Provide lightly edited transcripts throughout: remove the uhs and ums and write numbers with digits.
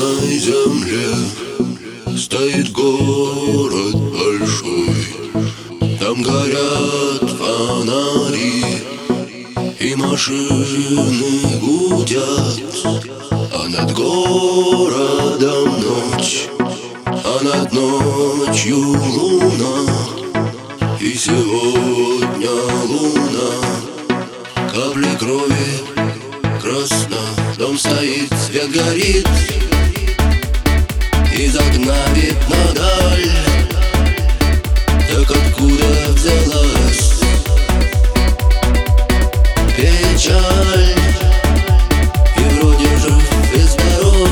темной земле стоит город большой. Там горят фонари и машины гудят, а над городом ночь, а над ночью луна. И сегодня луна, капли крови красно. Дом стоит, свет горит, из окна видно даль. Так откуда взялась печаль? И вроде жив и здоров,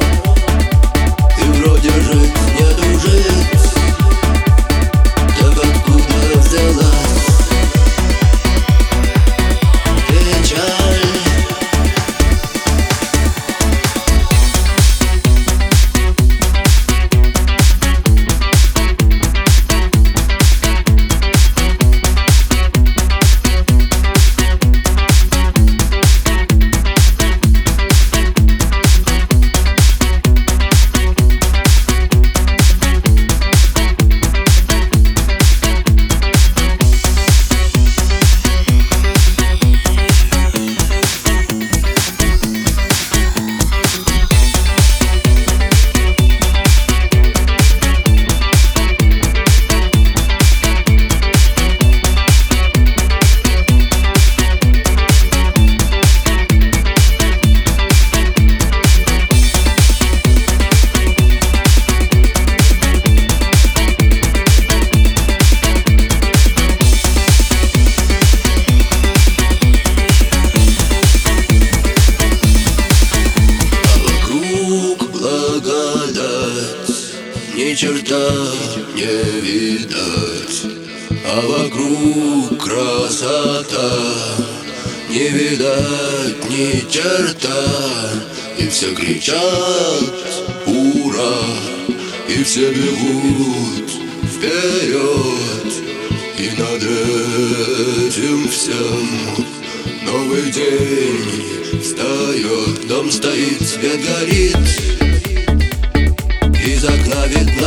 и вроде жить не дужить. Так откуда взялась печаль? Ни черта не видать, а вокруг красота. Не видать ни черта, и все кричат ура, и все бегут вперед. И над этим всем новый день встает. Дом стоит, свет горит, из окна видно